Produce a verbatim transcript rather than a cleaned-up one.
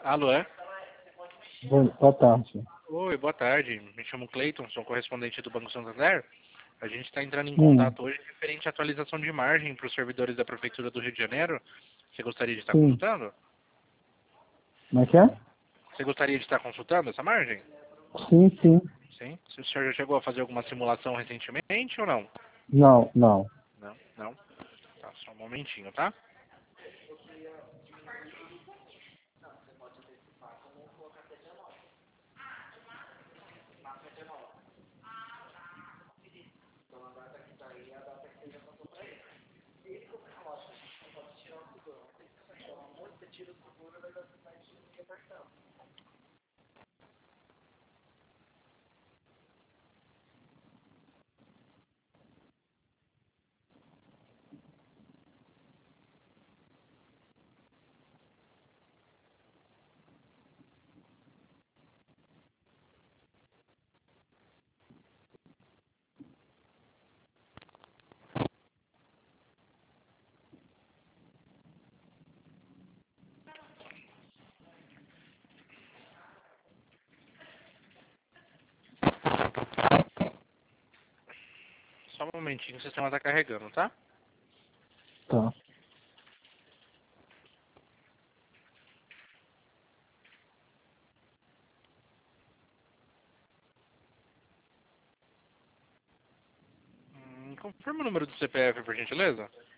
Alô, é? Boa boa tarde. Oi, boa tarde. Me chamo Cleiton, sou correspondente do Banco Santander. A gente está entrando em Hum, contato hoje referente à atualização de margem para os servidores da Prefeitura do Rio de Janeiro. Você gostaria de estar sim. consultando? Como é que é? Você gostaria de estar consultando essa margem? Sim, sim. Sim. Se o senhor já chegou a fazer alguma simulação recentemente ou não? Não, não. Não, não. Tá, só um momentinho, tá? Só um momentinho, o sistema está carregando, tá? Tá. Hum, confirma o número do C P F, por gentileza?